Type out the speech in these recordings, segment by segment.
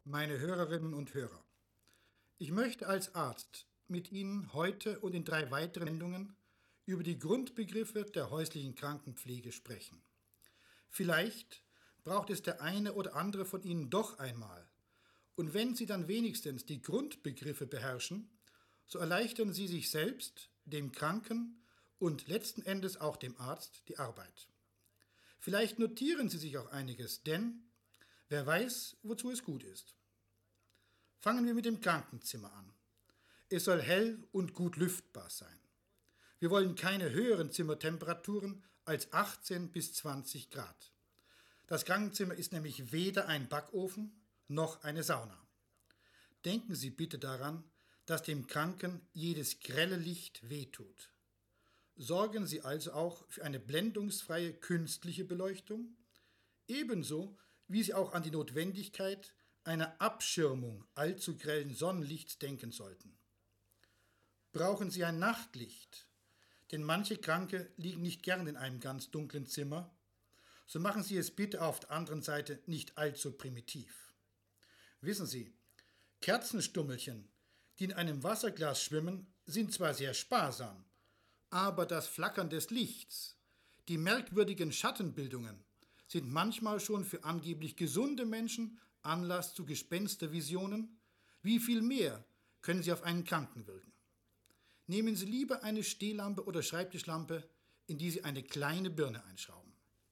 Meine Hörerinnen und Hörer, ich möchte als Arzt mit Ihnen heute und in 3 weiteren Sendungen über die Grundbegriffe der häuslichen Krankenpflege sprechen. Vielleicht braucht es der eine oder andere von Ihnen doch einmal. Und wenn Sie dann wenigstens die Grundbegriffe beherrschen, so erleichtern Sie sich selbst, dem Kranken und letzten Endes auch dem Arzt die Arbeit. Vielleicht notieren Sie sich auch einiges, denn wer weiß, wozu es gut ist. Fangen wir mit dem Krankenzimmer an. Es soll hell und gut lüftbar sein. Wir wollen keine höheren Zimmertemperaturen als 18 bis 20 Grad. Das Krankenzimmer ist nämlich weder ein Backofen noch eine Sauna. Denken Sie bitte daran, dass dem Kranken jedes grelle Licht wehtut. Sorgen Sie also auch für eine blendungsfreie künstliche Beleuchtung, ebenso wie Sie auch an die Notwendigkeit einer Abschirmung allzu grellen Sonnenlichts denken sollten. Brauchen Sie ein Nachtlicht? Denn manche Kranke liegen nicht gern in einem ganz dunklen Zimmer. So machen Sie es bitte auf der anderen Seite nicht allzu primitiv. Wissen Sie, Kerzenstummelchen, die in einem Wasserglas schwimmen, sind zwar sehr sparsam, aber das Flackern des Lichts, die merkwürdigen Schattenbildungen sind manchmal schon für angeblich gesunde Menschen Anlass zu Gespenstervisionen. Wie viel mehr können sie auf einen Kranken wirken? Nehmen Sie lieber eine Stehlampe oder Schreibtischlampe, in die Sie eine kleine Birne einschrauben.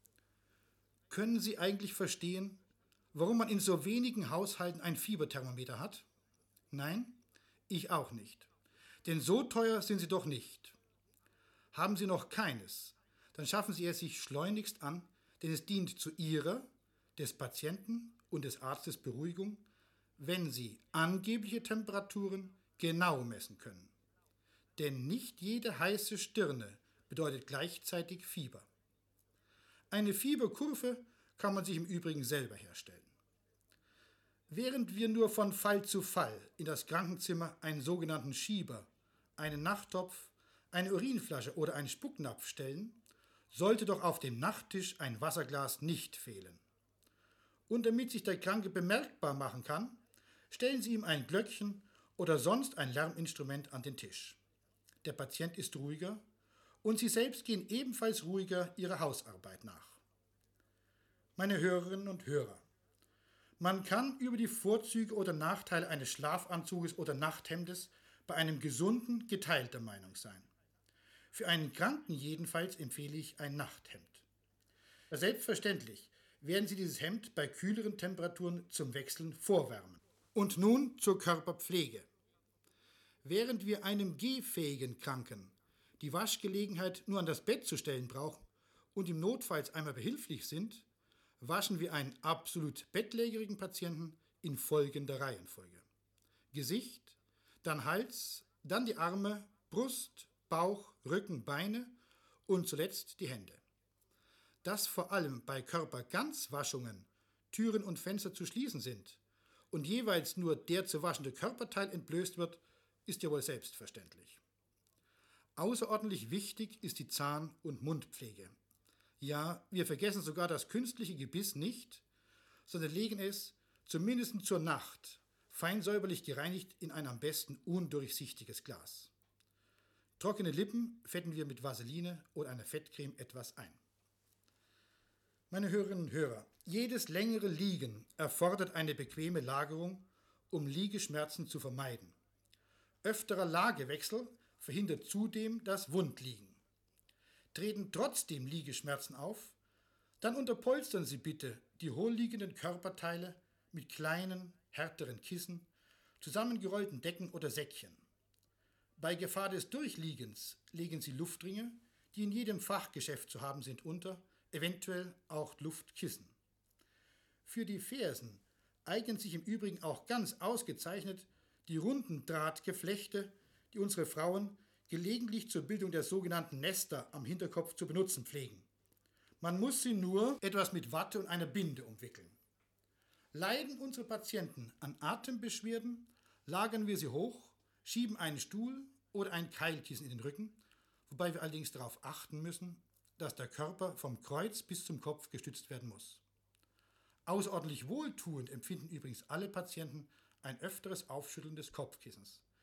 Können Sie eigentlich verstehen, warum man in so wenigen Haushalten ein Fieberthermometer hat? Nein, ich auch nicht. Denn so teuer sind sie doch nicht. Haben Sie noch keines, dann schaffen Sie es sich schleunigst an, denn es dient zu Ihrer, des Patienten und des Arztes Beruhigung, wenn Sie angebliche Temperaturen genau messen können. Denn nicht jede heiße Stirne bedeutet gleichzeitig Fieber. Eine Fieberkurve kann man sich im Übrigen selber herstellen. Während wir nur von Fall zu Fall in das Krankenzimmer einen sogenannten Schieber, einen Nachttopf, eine Urinflasche oder einen Spucknapf stellen, sollte doch auf dem Nachttisch ein Wasserglas nicht fehlen. Und damit sich der Kranke bemerkbar machen kann, stellen Sie ihm ein Glöckchen oder sonst ein Lärminstrument an den Tisch. Der Patient ist ruhiger und Sie selbst gehen ebenfalls ruhiger Ihrer Hausarbeit nach. Meine Hörerinnen und Hörer, man kann über die Vorzüge oder Nachteile eines Schlafanzuges oder Nachthemdes bei einem Gesunden geteilter Meinung sein. Für einen Kranken jedenfalls empfehle ich ein Nachthemd. Selbstverständlich werden Sie dieses Hemd bei kühleren Temperaturen zum Wechseln vorwärmen. Und nun zur Körperpflege. Während wir einem gehfähigen Kranken die Waschgelegenheit nur an das Bett zu stellen brauchen und im Notfalls einmal behilflich sind, waschen wir einen absolut bettlägerigen Patienten in folgender Reihenfolge. Gesicht, dann Hals, dann die Arme, Brust, Bauch, Rücken, Beine und zuletzt die Hände. Dass vor allem bei Körperganzwaschungen Türen und Fenster zu schließen sind und jeweils nur der zu waschende Körperteil entblößt wird, ist ja wohl selbstverständlich. Außerordentlich wichtig ist die Zahn- und Mundpflege. Ja, wir vergessen sogar das künstliche Gebiss nicht, sondern legen es, zumindest zur Nacht, fein säuberlich gereinigt in ein am besten undurchsichtiges Glas. Trockene Lippen fetten wir mit Vaseline oder einer Fettcreme etwas ein. Meine Hörerinnen und Hörer, jedes längere Liegen erfordert eine bequeme Lagerung, um Liegeschmerzen zu vermeiden. Öfterer Lagewechsel verhindert zudem das Wundliegen. Treten trotzdem Liegeschmerzen auf, dann unterpolstern Sie bitte die hohlliegenden Körperteile mit kleinen, härteren Kissen, zusammengerollten Decken oder Säckchen. Bei Gefahr des Durchliegens legen Sie Luftringe, die in jedem Fachgeschäft zu haben sind, unter, eventuell auch Luftkissen. Für die Fersen eignen sich im Übrigen auch ganz ausgezeichnet die runden Drahtgeflechte, die unsere Frauen gelegentlich zur Bildung der sogenannten Nester am Hinterkopf zu benutzen pflegen. Man muss sie nur etwas mit Watte und einer Binde umwickeln. Leiden unsere Patienten an Atembeschwerden, lagern wir sie hoch, schieben einen Stuhl oder ein Keilkissen in den Rücken, wobei wir allerdings darauf achten müssen, dass der Körper vom Kreuz bis zum Kopf gestützt werden muss. Außerordentlich wohltuend empfinden übrigens alle Patienten ein öfteres Aufschütteln des Kopfkissens.